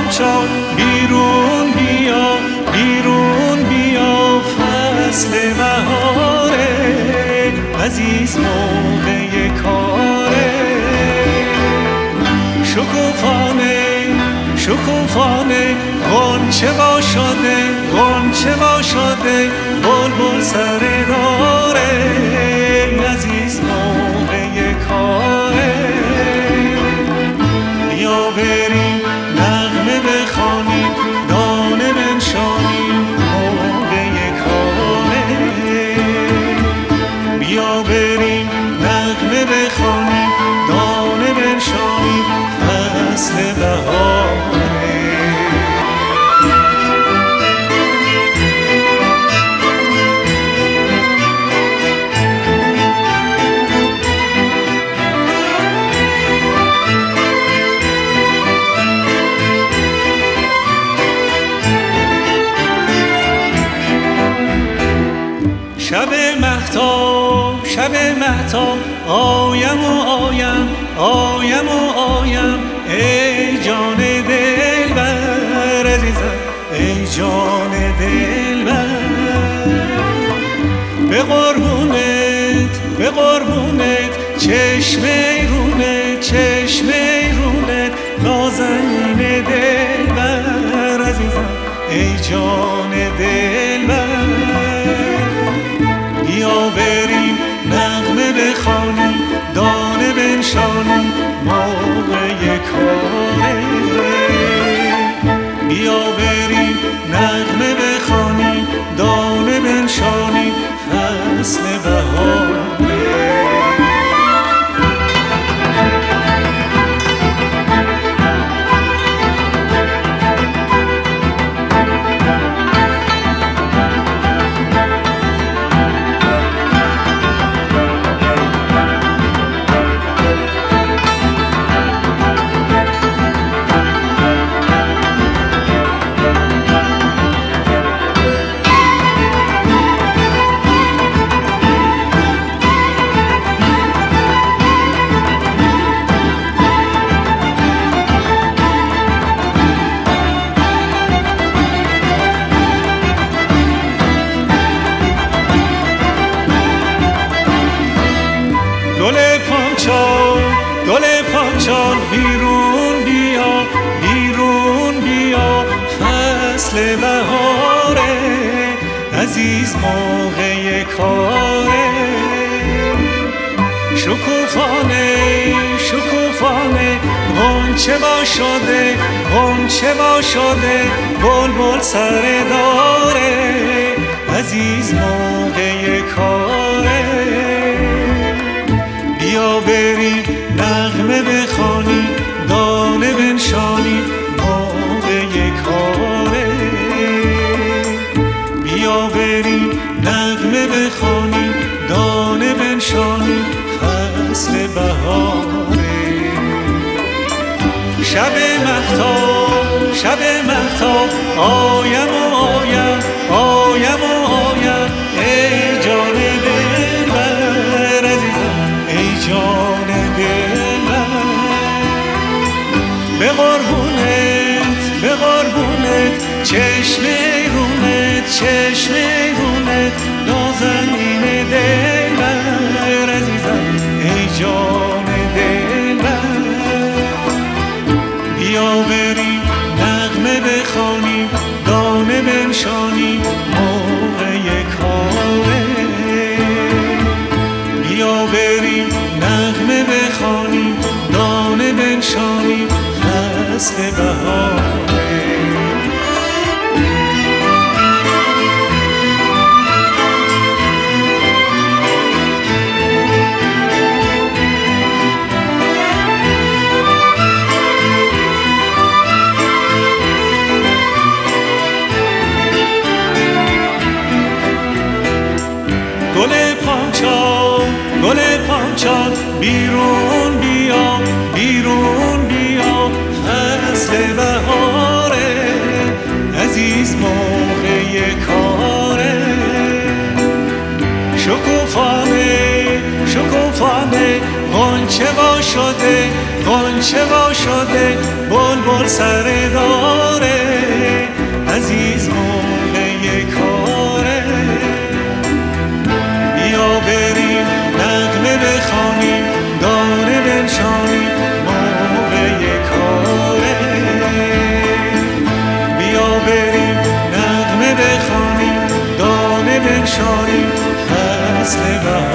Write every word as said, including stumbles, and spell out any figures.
پامچال بیرون بیا، بیرون بیا، فصل بهاره، عزیز موقع کاره. شکوفانه شکوفانه غنچه وا شده، غنچه وا شده، بلبل سر داره، عزیز موقع کاره. بیا بریم نغمه بخوانیم، دانه بنشانیم، موقع کاره. بیا بریم نغمه بخوانیم، دانه بنشانیم، فصل بهاره. شب مهتاب شب مهتاب آیم و آیم، آیم و آیم، ای جان دلبر عزیزم، ای جان دلبر. به قربونت به قربونت چشم ایرونت، چشم ایرونت، نازنین دلبر عزیزم، ای جان دلبر. بیا بریم نغمه بخوانیم، دانه بنشانیم، موقع کاره. بیا بریم نغمه بخوانیم، دانه بنشانیم، فصل بهاره. گل پامچال گل پامچال بیرون بیا، بیرون بیا، فصل بهاره، عزیز موقع کاره. شکوفانه شکوفانه غنچه وا شده، غنچه وا شده، بلبل سر داره، عزیز موقع کاره. بیا بریم نغمه بخوانیم، دانه بنشانیم، موقع کاره. بیا بریم نغمه بخوانیم، دانه بنشانیم، فصل بهاره. شب مهتاب شب مهتاب آیم و آیم، آیم و آیم، ای جان دلبر عزیزم، ای جان دلبر. به قربونت به قربونت چشم ایرونت، چشم ایرونت، نازنین دلبر عزیزم، ای جان دلبر. بیا بریم نغمه بخوانیم، دانه بنشانیم، موقع کاره. بیا بریم نغمه بخوانیم، دانه بنشانیم، فصل بهاره. گل پامچال گل پامچال بیرون بیا، بیرون بیا، فصل بهاره، عزیز موقع کاره. شکوفانه شکوفانه غنچه وا شده غنچه وا شده بلبل سر داره عزیز موقع کاره بیا بریم نغمه بخوانیم دانه بنشانیم موقع کاره بیا بریم نغمه بخوانیم دانه بنشانیم فصل بهاره